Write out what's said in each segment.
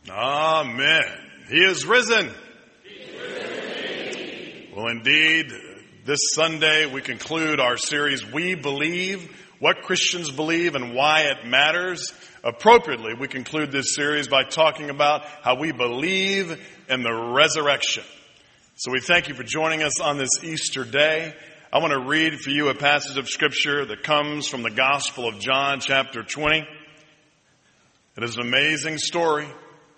Amen. He is risen. Well, indeed, this Sunday we conclude our series, We Believe, What Christians Believe and Why It Matters. Appropriately, we conclude this series by talking about how we believe in the resurrection. So we thank you for joining us on this Easter day. I want to read for you a passage of Scripture that comes from the Gospel of John, chapter 20. It is an amazing story.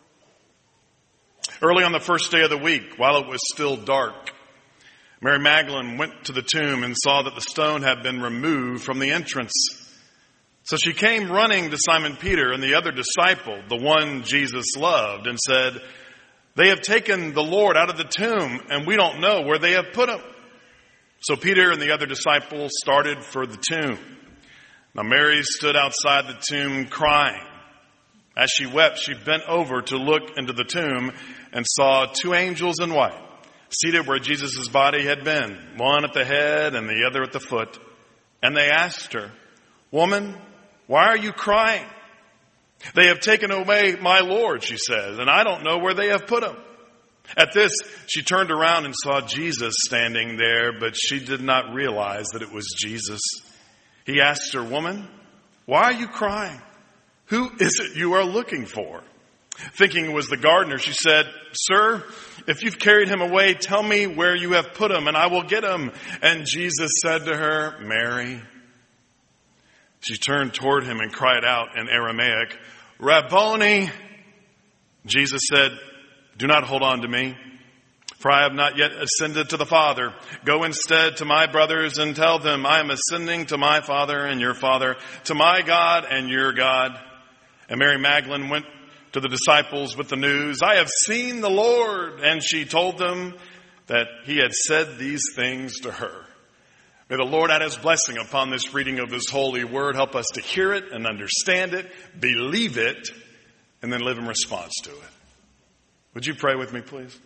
Early on the first day of the week, while it was still dark, Mary Magdalene went to the tomb and saw that the stone had been removed from the entrance. So she came running to Simon Peter and the other disciple, the one Jesus loved, and said, "They have taken the Lord out of the tomb, and we don't know where they have put him." So Peter and the other disciple started for the tomb. Now Mary stood outside the tomb crying. As she wept, she bent over to look into the tomb and saw two angels in white, seated where Jesus' body had been, one at the head and the other at the foot. And they asked her, "Woman, why are you crying?" "They have taken away my Lord," she says, "and I don't know where they have put him." At this, she turned around and saw Jesus standing there, but she did not realize that it was Jesus. He asked her, "Woman, why are you crying? Who is it you are looking for?" Thinking it was the gardener, she said, "Sir, if you've carried him away, tell me where you have put him, and I will get him." And Jesus said to her, "Mary." She turned toward him and cried out in Aramaic, "Rabboni." Jesus said, "Do not hold on to me, for I have not yet ascended to the Father. Go instead to my brothers and tell them, I am ascending to my Father and your Father, to my God and your God." And Mary Magdalene went to the disciples with the news, "I have seen the Lord." And she told them that he had said these things to her. May the Lord add his blessing upon this reading of his holy word. Help us to hear it and understand it, believe it, and then live in response to it. Would you pray with me, please?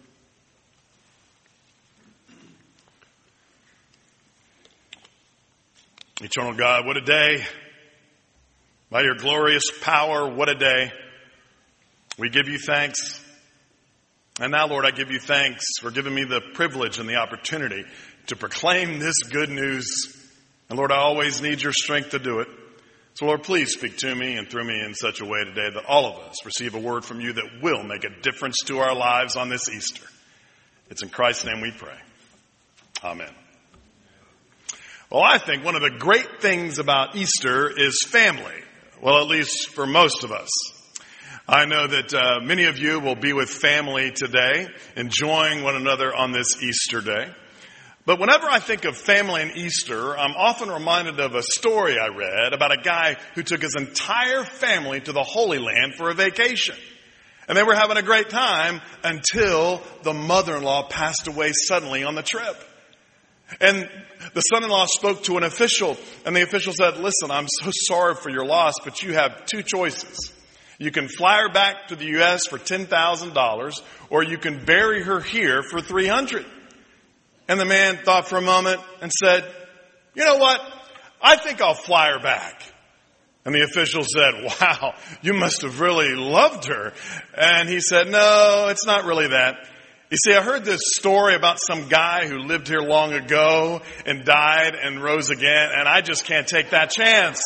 Eternal God, what a day. By your glorious power, what a day. We give you thanks. And now, Lord, I give you thanks for giving me the privilege and the opportunity to proclaim this good news. And Lord, I always need your strength to do it. So Lord, please speak to me and through me in such a way today that all of us receive a word from you that will make a difference to our lives on this Easter. It's in Christ's name we pray. Amen. Well, I think one of the great things about Easter is family. Well, at least for most of us. I know that many of you will be with family today, enjoying one another on this Easter day. But whenever I think of family and Easter, I'm often reminded of a story I read about a guy who took his entire family to the Holy Land for a vacation. And they were having a great time until the mother-in-law passed away suddenly on the trip. And the son-in-law spoke to an official, and the official said, "Listen, I'm so sorry for your loss, but you have two choices. You can fly her back to the U.S. for $10,000, or you can bury her here for $300. And the man thought for a moment and said, "You know what? I think I'll fly her back." And the official said, "Wow, you must have really loved her." And he said, "No, it's not really that. You see, I heard this story about some guy who lived here long ago and died and rose again, and I just can't take that chance."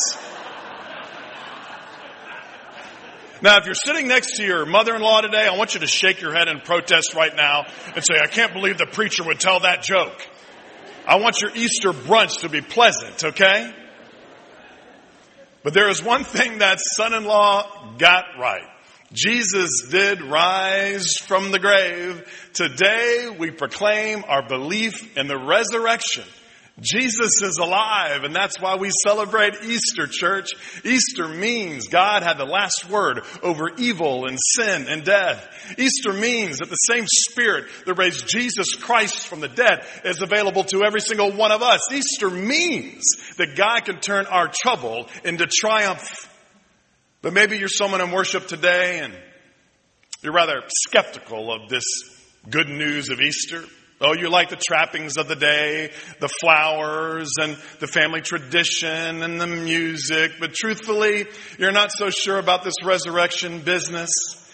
Now, if you're sitting next to your mother-in-law today, I want you to shake your head in protest right now and say, "I can't believe the preacher would tell that joke." I want your Easter brunch to be pleasant, okay? But there is one thing that son-in-law got right. Jesus did rise from the grave. Today we proclaim our belief in the resurrection. Jesus is alive, and that's why we celebrate Easter, church. Easter means God had the last word over evil and sin and death. Easter means that the same Spirit that raised Jesus Christ from the dead is available to every single one of us. Easter means that God can turn our trouble into triumph. But maybe you're someone in worship today and you're rather skeptical of this good news of Easter. Oh, you like the trappings of the day, the flowers and the family tradition and the music. But truthfully, you're not so sure about this resurrection business.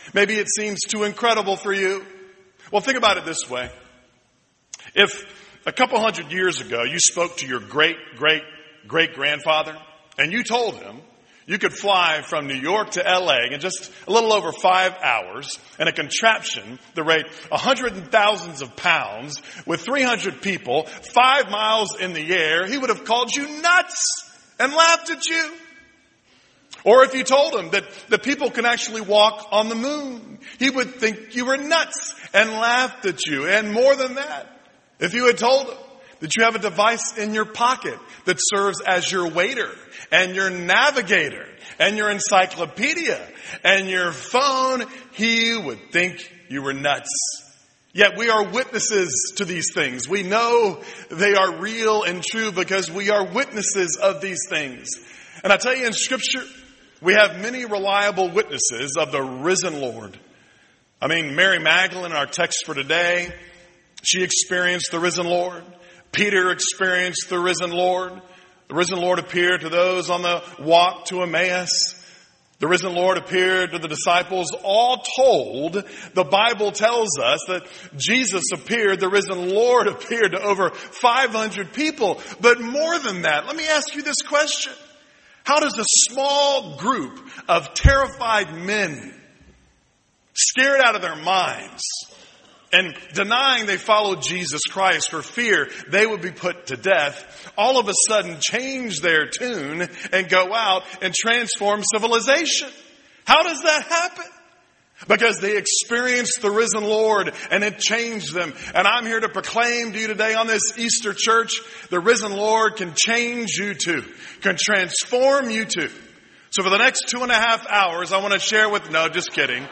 Maybe it seems too incredible for you. Well, think about it this way. If a couple hundred years ago you spoke to your great-great-great-grandfather and you told him you could fly from New York to LA in just a little over 5 hours in a contraption that weighed hundreds and thousands of pounds with 300 people 5 miles in the air, he would have called you nuts and laughed at you. Or if you told him that the people can actually walk on the moon, he would think you were nuts and laughed at you. And more than that, if you had told him that you have a device in your pocket that serves as your waiter and your navigator and your encyclopedia and your phone, he would think you were nuts. Yet we are witnesses to these things. We know they are real and true because we are witnesses of these things. And I tell you, in Scripture, we have many reliable witnesses of the risen Lord. I mean, Mary Magdalene, our text for today, she experienced the risen Lord. Peter experienced the risen Lord. The risen Lord appeared to those on the walk to Emmaus. The risen Lord appeared to the disciples. All told, the Bible tells us that Jesus appeared, the risen Lord appeared to over 500 people. But more than that, let me ask you this question. How does a small group of terrified men, scared out of their minds, and denying they followed Jesus Christ for fear they would be put to death, all of a sudden change their tune and go out and transform civilization? How does that happen? Because they experienced the risen Lord and it changed them. And I'm here to proclaim to you today on this Easter church, the risen Lord can change you too, can transform you too. So for the next 2.5 hours, I want to share with, no, just kidding.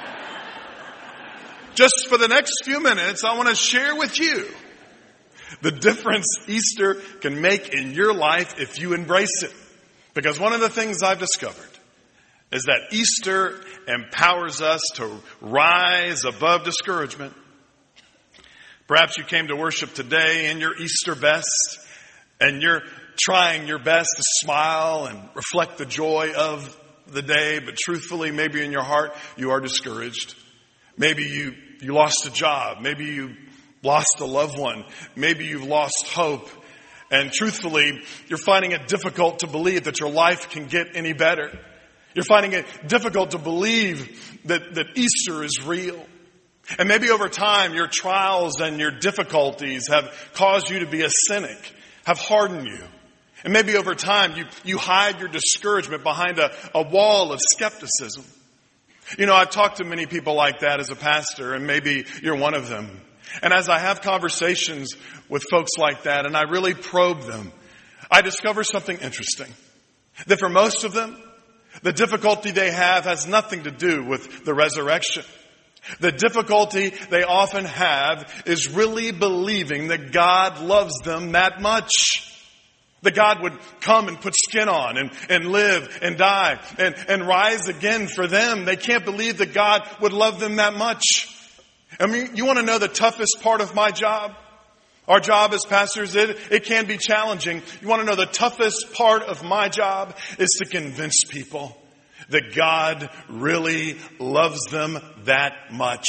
Just for the next few minutes, I want to share with you the difference Easter can make in your life if you embrace it. Because one of the things I've discovered is that Easter empowers us to rise above discouragement. Perhaps you came to worship today in your Easter best, and you're trying your best to smile and reflect the joy of the day, but truthfully, maybe in your heart, you are discouraged. Maybe you lost a job. Maybe you lost a loved one. Maybe you've lost hope. And truthfully, you're finding it difficult to believe that your life can get any better. You're finding it difficult to believe that Easter is real. And maybe over time, your trials and your difficulties have caused you to be a cynic, have hardened you. And maybe over time, you hide your discouragement behind a wall of skepticism. You know, I've talked to many people like that as a pastor, and maybe you're one of them. And as I have conversations with folks like that, and I really probe them, I discover something interesting. That for most of them, the difficulty they have has nothing to do with the resurrection. The difficulty they often have is really believing that God loves them that much. That God would come and put skin on and live and die and rise again for them. They can't believe that God would love them that much. I mean, you want to know the toughest part of my job? Our job as pastors, it can be challenging. You want to know the toughest part of my job is to convince people that God really loves them that much.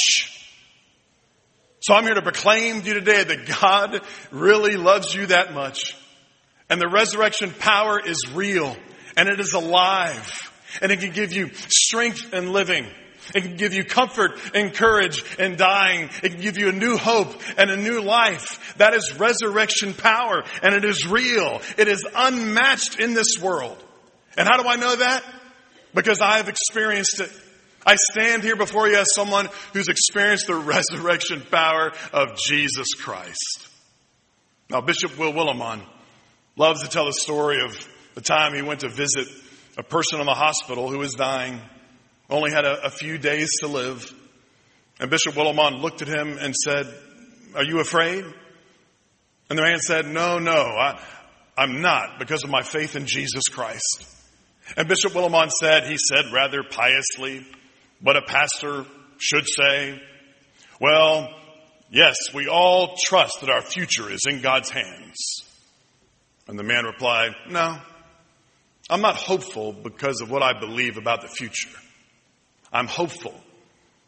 So I'm here to proclaim to you today that God really loves you that much. And the resurrection power is real, and it is alive, and it can give you strength in living. It can give you comfort and courage in dying. It can give you a new hope and a new life. That is resurrection power, and it is real. It is unmatched in this world. And how do I know that? Because I have experienced it. I stand here before you as someone who's experienced the resurrection power of Jesus Christ. Now, Bishop Will Willimon loves to tell the story of the time he went to visit a person in the hospital who was dying, only had a few days to live. And Bishop Willimon looked at him and said, "Are you afraid?" And the man said, No, I'm not, because of my faith in Jesus Christ. And Bishop Willimon said, rather piously, what a pastor should say, "Well, yes, we all trust that our future is in God's hands." And the man replied, "No, I'm not hopeful because of what I believe about the future. I'm hopeful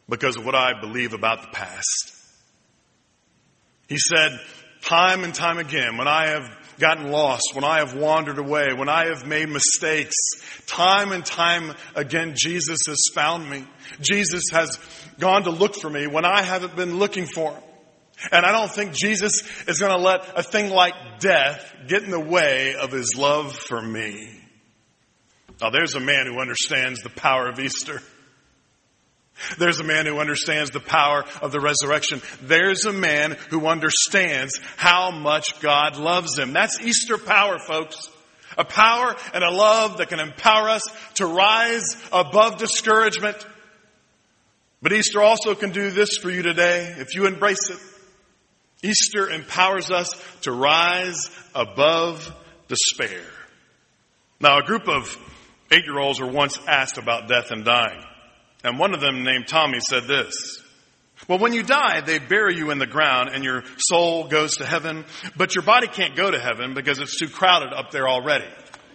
because of what I believe about the past. He said, time and time again, when I have gotten lost, when I have wandered away, when I have made mistakes, time and time again, Jesus has found me. Jesus has gone to look for me when I haven't been looking for him. And I don't think Jesus is going to let a thing like death get in the way of his love for me. Now, there's a man who understands the power of Easter. There's a man who understands the power of the resurrection. There's a man who understands how much God loves him. That's Easter power, folks. A power and a love that can empower us to rise above discouragement. But Easter also can do this for you today if you embrace it. Easter empowers us to rise above despair. Now, a group of 8-year-olds were once asked about death and dying. And one of them, named Tommy, said this: well, when you die, they bury you in the ground and your soul goes to heaven, but your body can't go to heaven because it's too crowded up there already.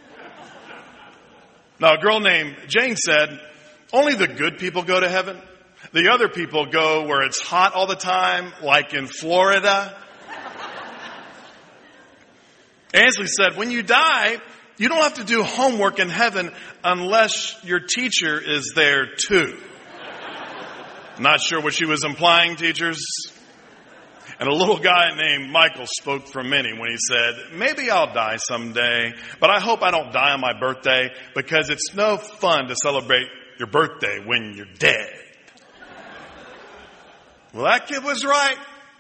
Now, a girl named Jane said, only the good people go to heaven. The other people go where it's hot all the time, like in Florida. Ansley said, when you die, you don't have to do homework in heaven unless your teacher is there too. Not sure what she was implying, teachers. And a little guy named Michael spoke for many when he said, maybe I'll die someday, but I hope I don't die on my birthday because it's no fun to celebrate your birthday when you're dead. Well, that kid was right.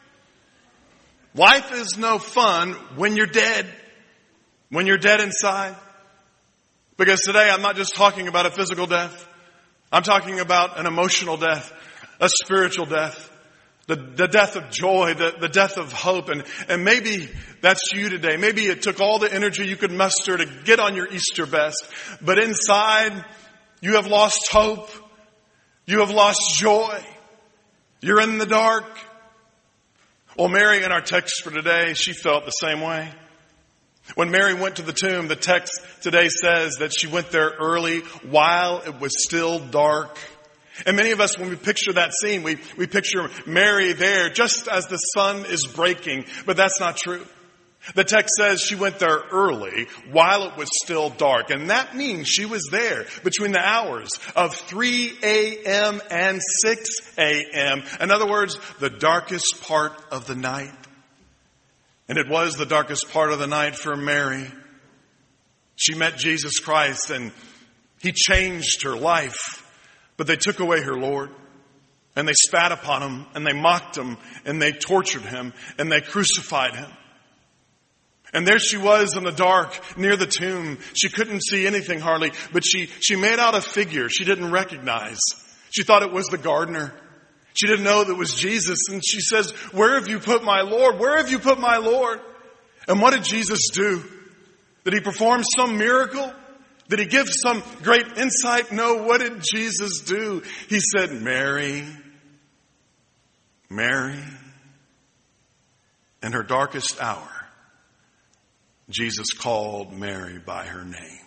Life is no fun when you're dead. When you're dead inside. Because today I'm not just talking about a physical death. I'm talking about an emotional death, a spiritual death, the death of joy, the death of hope. And maybe that's you today. Maybe it took all the energy you could muster to get on your Easter best. But inside, you have lost hope. You have lost joy. You're in the dark. Well, Mary, in our text for today, she felt the same way. When Mary went to the tomb, the text today says that she went there early while it was still dark. And many of us, when we picture that scene, we picture Mary there just as the sun is breaking. But that's not true. The text says she went there early while it was still dark. And that means she was there between the hours of 3 a.m. and 6 a.m. In other words, the darkest part of the night. And it was the darkest part of the night for Mary. She met Jesus Christ and he changed her life. But they took away her Lord. And they spat upon him and they mocked him and they tortured him and they crucified him. And there she was in the dark near the tomb. She couldn't see anything hardly, but she made out a figure she didn't recognize. She thought it was the gardener. She didn't know that it was Jesus. And she says, where have you put my Lord? Where have you put my Lord? And what did Jesus do? Did he perform some miracle? Did he give some great insight? No, what did Jesus do? He said, Mary, Mary. In her darkest hour, Jesus called Mary by her name.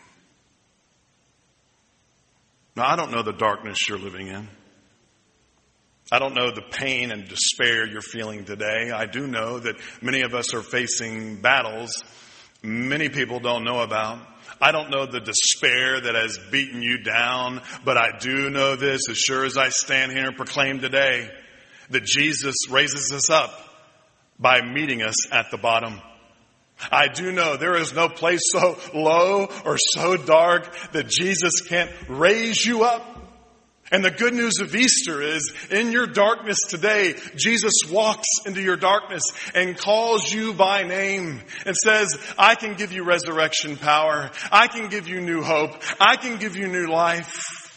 Now, I don't know the darkness you're living in. I don't know the pain and despair you're feeling today. I do know that many of us are facing battles many people don't know about. I don't know the despair that has beaten you down, but I do know this as sure as I stand here and proclaim today that Jesus raises us up by meeting us at the bottom. I do know there is no place so low or so dark that Jesus can't raise you up. And the good news of Easter is, in your darkness today, Jesus walks into your darkness and calls you by name and says, I can give you resurrection power. I can give you new hope. I can give you new life.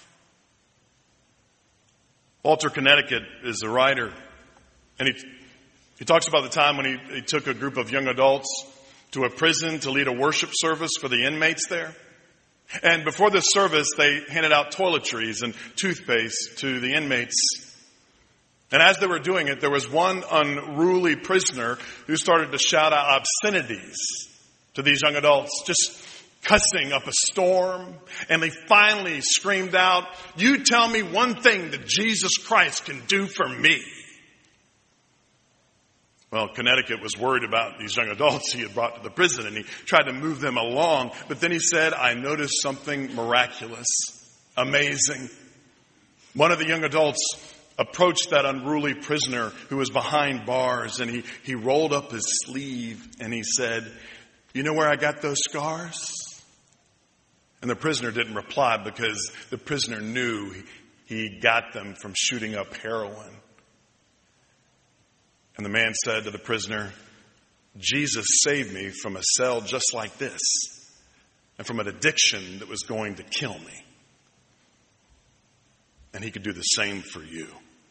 Walter Connecticut is a writer. And he talks about the time when he took a group of young adults to a prison to lead a worship service for the inmates there. And before this service, they handed out toiletries and toothpaste to the inmates. And as they were doing it, there was one unruly prisoner who started to shout out obscenities to these young adults, just cussing up a storm, and they finally screamed out, "You tell me one thing that Jesus Christ can do for me." Well, Connecticut was worried about these young adults he had brought to the prison, and he tried to move them along. But then he said, "I noticed something miraculous, amazing." One of the young adults approached that unruly prisoner who was behind bars, and he rolled up his sleeve and he said, "You know where I got those scars?" And the prisoner didn't reply because the prisoner knew he got them from shooting up heroin. And the man said to the prisoner, "Jesus saved me from a cell just like this and from an addiction that was going to kill me. And he could do the same for you."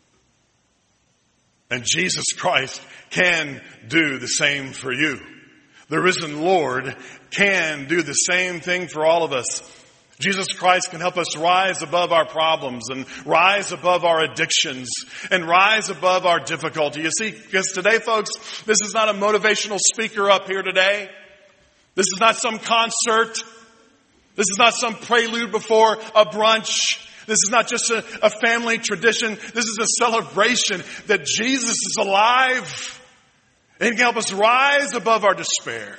And Jesus Christ can do the same for you. The risen Lord can do the same thing for all of us. Jesus Christ can help us rise above our problems and rise above our addictions and rise above our difficulty. You see, because today, folks, this is not a motivational speaker up here today. This is not some concert. This is not some prelude before a brunch. This is not just a family tradition. This is a celebration that Jesus is alive and He can help us rise above our despair.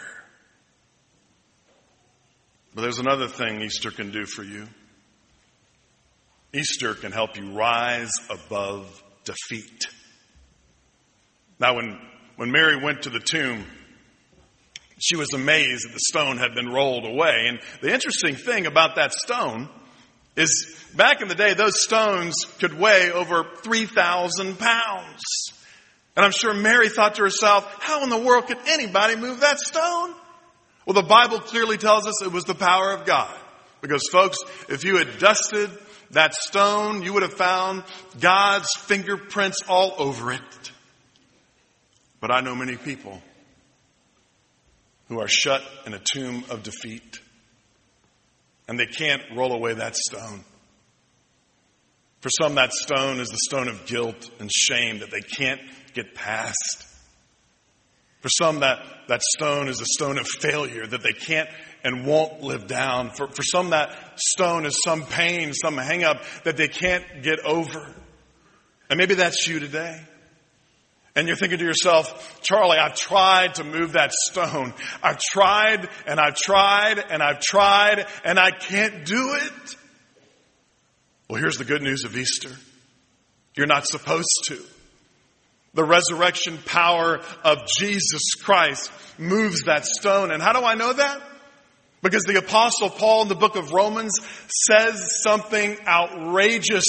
But there's another thing Easter can do for you. Easter can help you rise above defeat. Now, when Mary went to the tomb, she was amazed that the stone had been rolled away. And the interesting thing about that stone is back in the day, those stones could weigh over 3,000 pounds. And I'm sure Mary thought to herself, how in the world could anybody move that stone? Well, the Bible clearly tells us it was the power of God. Because, folks, if you had dusted that stone, you would have found God's fingerprints all over it. But I know many people who are shut in a tomb of defeat, and they can't roll away that stone. For some, that stone is the stone of guilt and shame that they can't get past. For some, that stone is a stone of failure that they can't and won't live down. For some, that stone is some pain, some hang-up that they can't get over. And maybe that's you today. And you're thinking to yourself, Charlie, I've tried to move that stone. I've tried and I've tried and I've tried and I can't do it. Well, here's the good news of Easter. You're not supposed to. The resurrection power of Jesus Christ moves that stone. And how do I know that? Because the Apostle Paul in the book of Romans says something outrageous.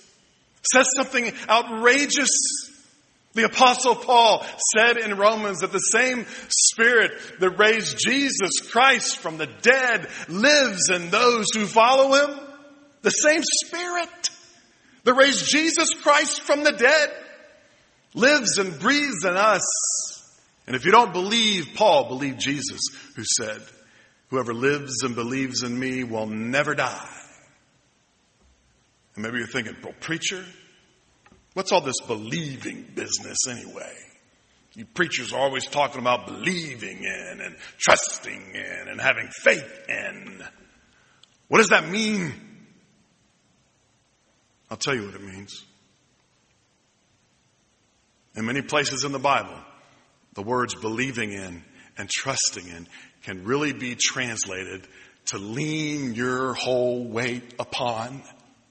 The Apostle Paul said in Romans that the same Spirit that raised Jesus Christ from the dead lives in those who follow Him. The same Spirit that raised Jesus Christ from the dead lives and breathes in us. And if you don't believe Paul, believe Jesus, who said, whoever lives and believes in me will never die. And maybe you're thinking, well, preacher, what's all this believing business anyway? You preachers are always talking about believing in and trusting in and having faith in. What does that mean? I'll tell you what it means. In many places in the Bible, the words believing in and trusting in can really be translated to lean your whole weight upon.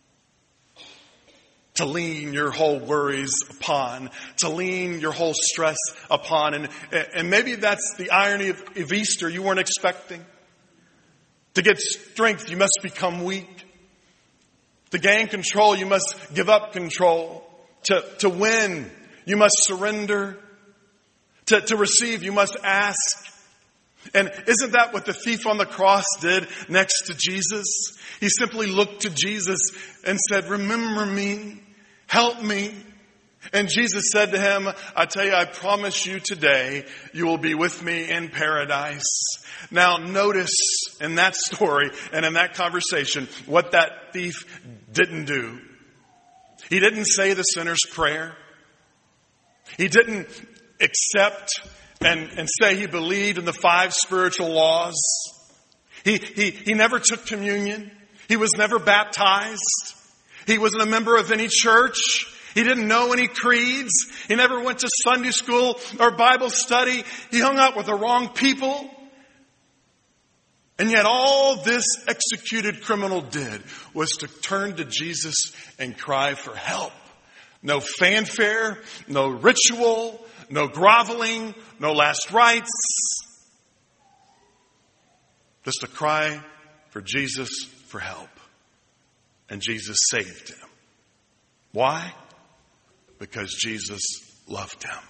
To lean your whole worries upon. To lean your whole stress upon. And maybe that's the irony of Easter you weren't expecting. To get strength, you must become weak. To gain control, you must give up control. To win, you must surrender. To receive, you must ask. And isn't that what the thief on the cross did next to Jesus? He simply looked to Jesus and said, remember me, help me. And Jesus said to him, I tell you, I promise you today, you will be with me in paradise. Now notice in that story and in that conversation what that thief didn't do. He didn't say the sinner's prayer. He didn't accept and say he believed in the 5 spiritual laws. He never took communion. He was never baptized. He wasn't a member of any church. He didn't know any creeds. He never went to Sunday school or Bible study. He hung out with the wrong people. And yet all this executed criminal did was to turn to Jesus and cry for help. No fanfare, no ritual, no groveling, no last rites. Just a cry for Jesus for help. And Jesus saved him. Why? Because Jesus loved him.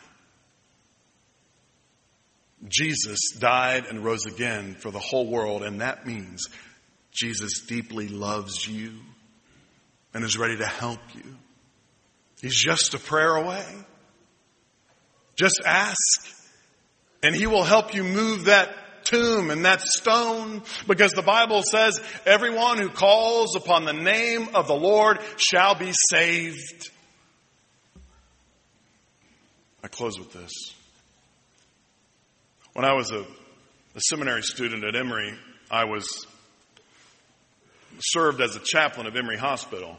Jesus died and rose again for the whole world, and that means Jesus deeply loves you and is ready to help you. He's just a prayer away. Just ask, and he will help you move that tomb and that stone, because the Bible says everyone who calls upon the name of the Lord shall be saved. I close with this. When I was a seminary student at Emory, I was served as a chaplain of Emory Hospital,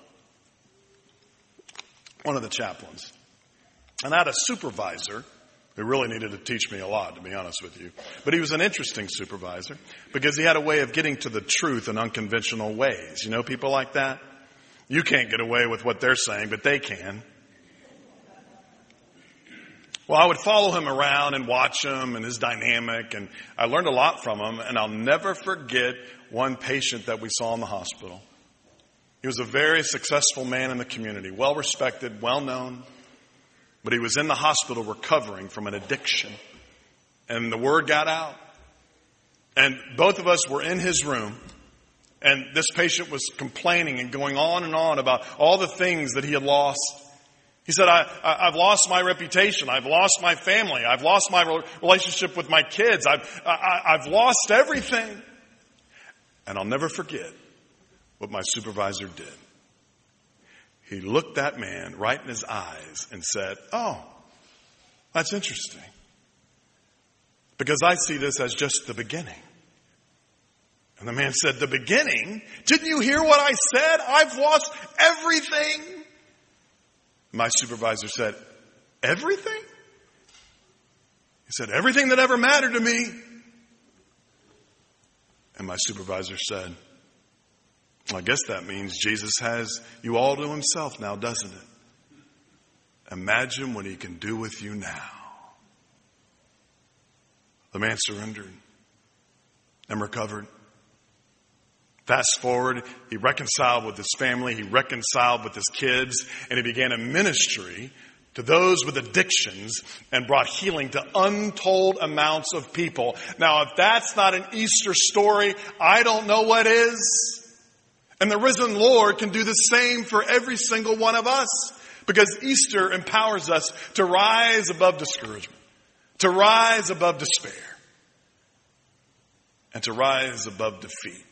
one of the chaplains. And I had a supervisor who really needed to teach me a lot, to be honest with you. But he was an interesting supervisor because he had a way of getting to the truth in unconventional ways. You know people like that? You can't get away with what they're saying, but they can. Well, I would follow him around and watch him and his dynamic, and I learned a lot from him, and I'll never forget one patient that we saw in the hospital. He was a very successful man in the community, well respected, well known, but he was in the hospital recovering from an addiction, and the word got out, and both of us were in his room, and this patient was complaining and going on and on about all the things that he had lost. He said, I've lost my reputation. I've lost my family. I've lost my relationship with my kids. I've lost everything. And I'll never forget what my supervisor did. He looked that man right in his eyes and said, "Oh, that's interesting. Because I see this as just the beginning." And the man said, "The beginning? Didn't you hear what I said? I've lost everything." My supervisor said, "Everything?" He said, "Everything that ever mattered to me." And my supervisor said, "Well, I guess that means Jesus has you all to himself now, doesn't it? Imagine what he can do with you now." The man surrendered and recovered. Fast forward, he reconciled with his family, he reconciled with his kids, and he began a ministry to those with addictions and brought healing to untold amounts of people. Now, if that's not an Easter story, I don't know what is. And the risen Lord can do the same for every single one of us, because Easter empowers us to rise above discouragement, to rise above despair, and to rise above defeat.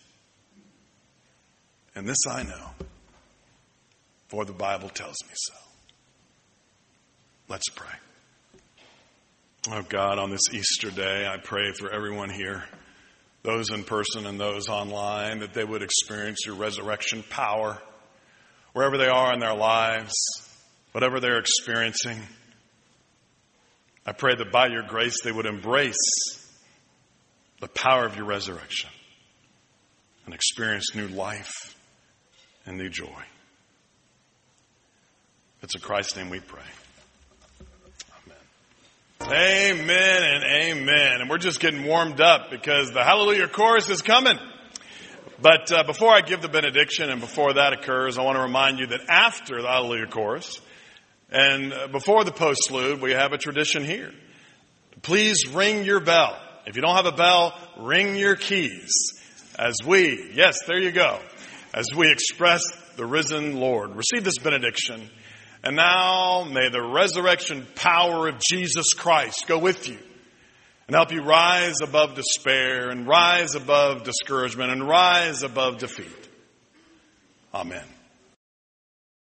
And this I know, for the Bible tells me so. Let's pray. Oh God, on this Easter day, I pray for everyone here, those in person and those online, that they would experience your resurrection power wherever they are in their lives, whatever they're experiencing. I pray that by your grace they would embrace the power of your resurrection and experience new life and new joy. It's in Christ's name we pray. Amen. Amen and amen. And we're just getting warmed up because the Hallelujah Chorus is coming. But before I give the benediction and before that occurs, I want to remind you that after the Hallelujah Chorus and before the postlude, we have a tradition here. Please ring your bell. If you don't have a bell, ring your keys as we, yes, there you go, as we express the risen Lord. Receive this benediction. And now may the resurrection power of Jesus Christ go with you and help you rise above despair and rise above discouragement and rise above defeat. Amen.